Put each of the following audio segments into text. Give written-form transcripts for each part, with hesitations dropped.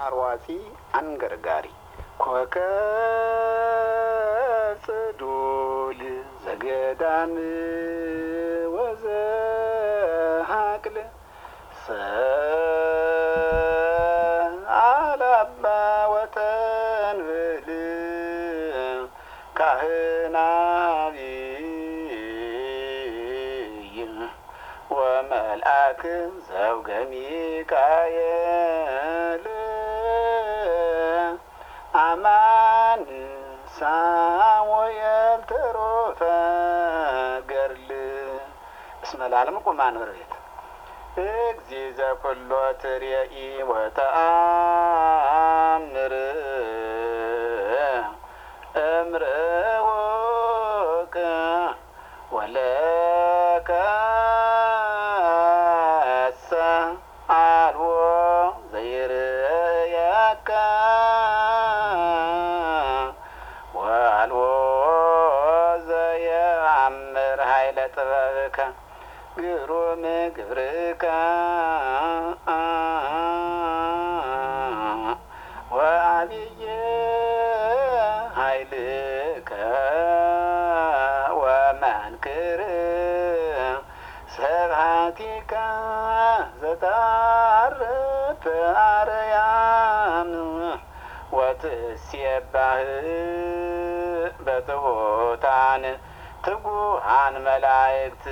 አርዋጺ አንገርጋሪ ኮከብ ጽዱል ዘገዳም ወዘሃቅል ሰአላባ ወተንብል ካህናቢይ ወመልአክ ዘውገ ሚካኤል አማን ሳሙኤል ተሮፈ ገርል እስመ ለዓለም ቁማን ወርቤት እግዚእ ዘኩሎ ትሬኢ ወተአምር እምርሁቅ ወለከሰ አልቦ ዘይርእየከ ወአልቦ ዘየአምር ኃይለ ጥበብከ ግሩም ግብርከ ወአብይ ኃይልከ ወመንክር ስብሐቲከ ዘተዓርፍ አርያም ወትሴባህ በትሑታን ትጉሃን መላእክት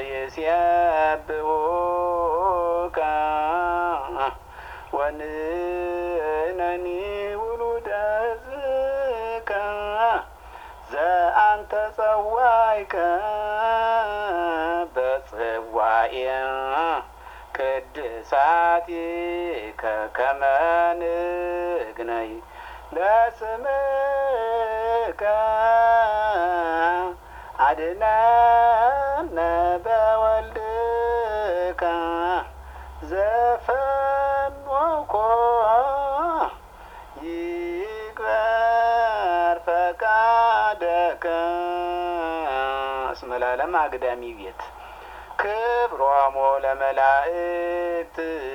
ይሴብሑከ ወንሕነኒ ውሉደ ሕዝብከ ዘአንተ ጸዋዕከ በጽዋዔ ቅድሳቲከ ከመ ንግነይ ለስምከ አድኅነነ በወልድከ ዘፈኖኮ ይግበር ፈቃደከ እስመ ለዓለም አግዳሚ ቤት ክብሮሙ ለመላእክት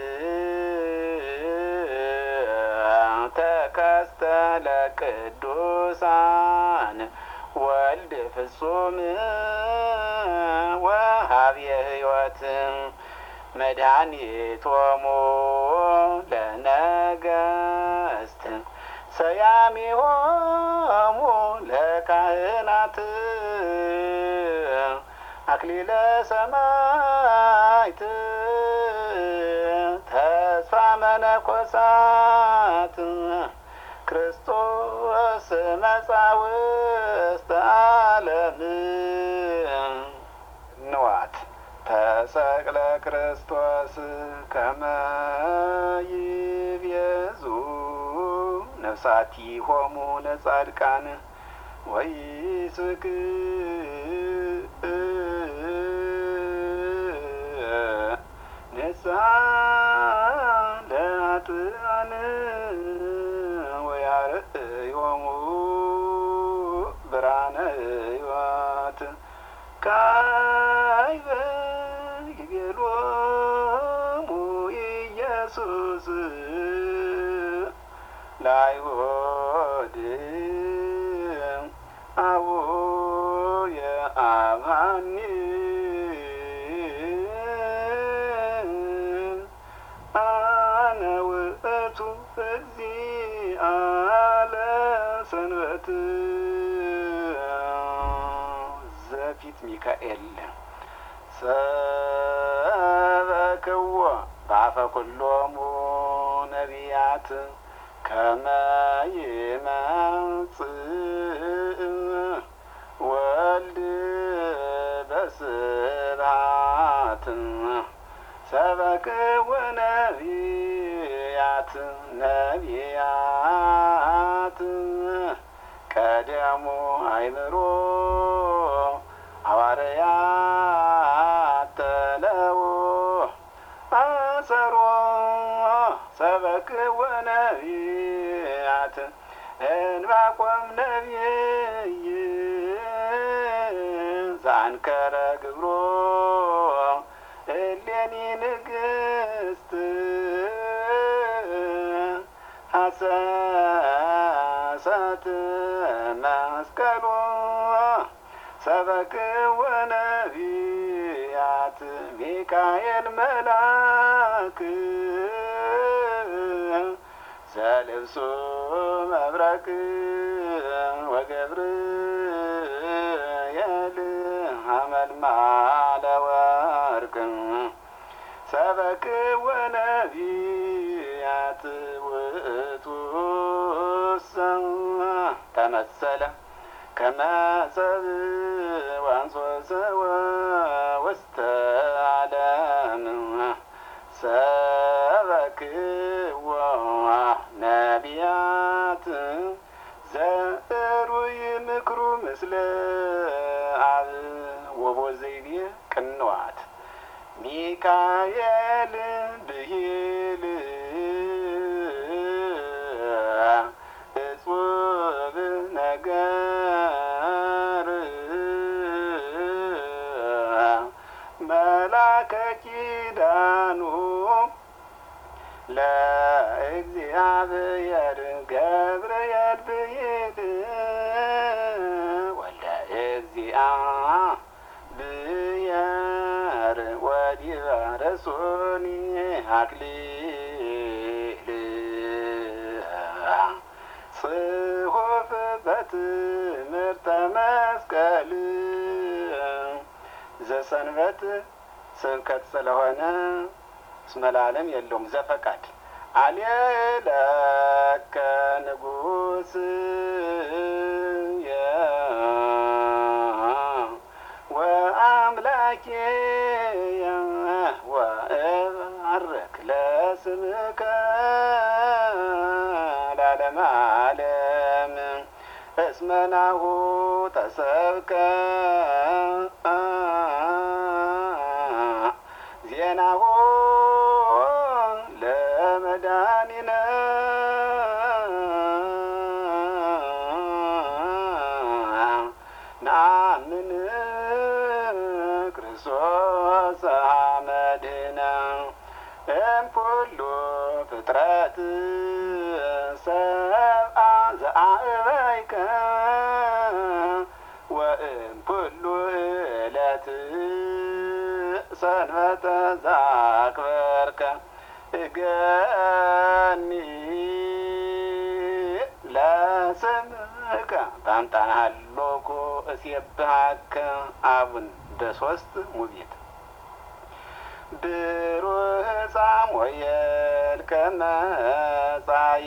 ተከስተ ለቅዱሳን ወልድ ፍጹም ወሀብየ ሕይወት መድኃኒቶሙ ለነገሥት ሰያሚሆሙ ለካህናት አክሊለ ሰማዕት ተስፋ መነኮሳት ክርስቶስ መጽአ ውስተ ዓለም ንዋት ተሰቅለ ክርስቶስ ከመ ይቤዙ ነፍሳቲሆሙ ለጻድቃን ወይስክ ንስሐ ለኃጥኣን ወያርእዮሙ ብርሃነ ሕይወት ካይበ ይቤሎሙ ኢየሱስ ለአይሁድ አቡየ አብሃኒ አነ ውእቱ እግዚአ ለሰንበት ዘፊት ሚካኤል ሰበክዎ በአፈ ኩሎሙ ነቢያት ከመ ይመጽእ ወልድ በስብሐት ሰበክዎ ነቢያት ቀደሙ አእምሮ ሐዋርያት ተለው አሰሮ ሰበክዎ ነቢያት ዕንባቆም ነቢይ ዘአንከረ ግብሮ እሌኒ ንግሥት ተገሰሰት መስቀሉ ሰበክዎ ነቢያት ሚካኤል መልአክ ዘልብሱ መብረቅ ወገብርኤል ሐመልማለ ወርቅ ሰበክዎ ነቢያት ውእቱሰ ተመሰለ ከመ ሰብእ ወአንሶስወ ውስተ ዓለም ሰበክዎ ነቢያት ዘዕሩይ ምክሩ ምስለ አብ ወቦዘይቤ ቅንዋት ሚካኤል ብሂል እጹብ ነገር መላከ ኪዳኑ ለእግዚአብሔር ገብርኤል ብሂል ወልደ እግዚአብሔር ወዲበ ረሱኒ አክሊል ጽሑፍ በትምህርተ መስቀል ዘሰንበት ስብከት ስለሆነ እስመ ለዓለም የለውም ዘፈቃድ አልየለከ ንጉሥ ወአምላኬ ወእባርክ ለስምከ ለዓለመ ዓለም እስመ ናሁ ተሰብከ ዜናሁ ለመድኃኒነ ነአምን ክርስቶስ መድኅነ እምኩሉ ፍጥረት ሰብአ ዘአእበይከ ወእምኩሉ ዕለት ሰንበተ ዘአክበርከ እገኒ ለስምከ በአምጣነ ሀሎኩ እሴብሐከ አቡን በሶስት ሙቤት ብሩህ ሳሙኤል ከመ መጻኢ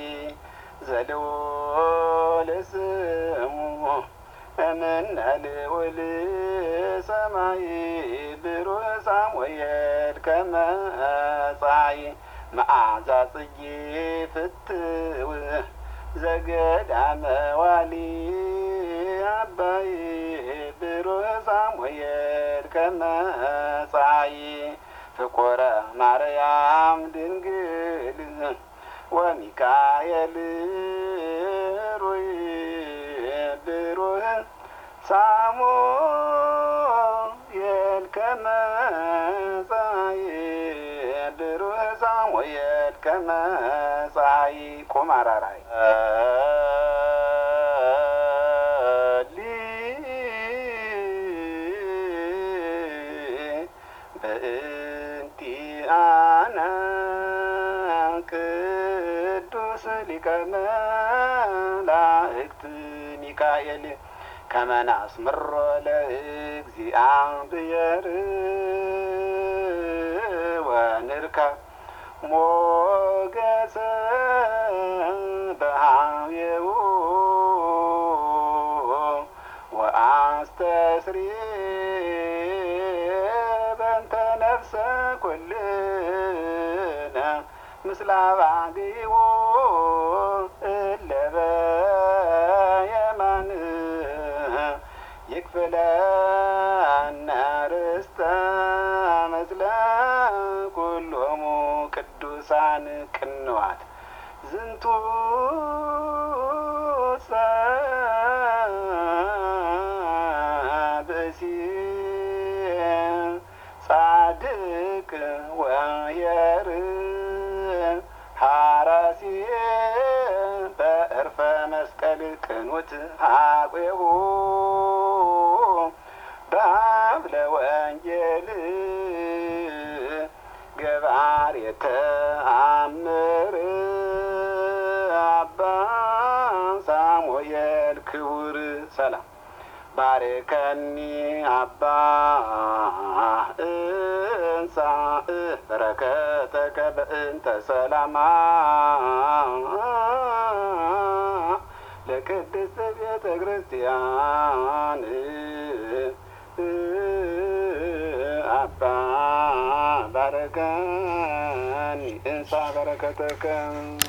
ዘልዑል ስሙ እምነ ልዑል ሰማይ ብሩህ ሳሙኤል ከመ መጻኢ መዓዛ ጽጌ ፍትው ዘገዳመ ዋሊ አባይ ብሩህ ሳሙኤል ከመ መጻኢ ፍቁረ ማርያም ድንግል ወሚካኤል ሩይ ብሩህ ሳሙኤል ከመ መጻኢ ብሩህ ሳሙኤል ከመ መጻኢ ቁማራራይ በእንቲአነ ቅዱስ ሊቀ መላእክት ሚካኤል ከመ ናስምሮ ለእግዚአብሔር ወንርከብ ሞገሰ በኀቤሁ ወአስተስርየ በእንተ ነፍሰ ኩልነ ምስለ አባግዕ እለ በየማን ይክፍለነ ርስተ ምስለ ኩሎሙ ቅዱሳን ቅንዋት ዝንቱ ብእሲ ጻድቅ ወየር ሐራሲ መስቀል ቅኑት ሀቄሁ በሀብለ ወንጌል ገባር የተአምር አባ ሳሙኤል ክቡር ሰላም ባርከኒ አባ እንሳእ በረከተከ በእንተ ሰላማ ለቅድስት ቤተ ክርስቲያን አባ ባረከኒ እንሳ በረከተከ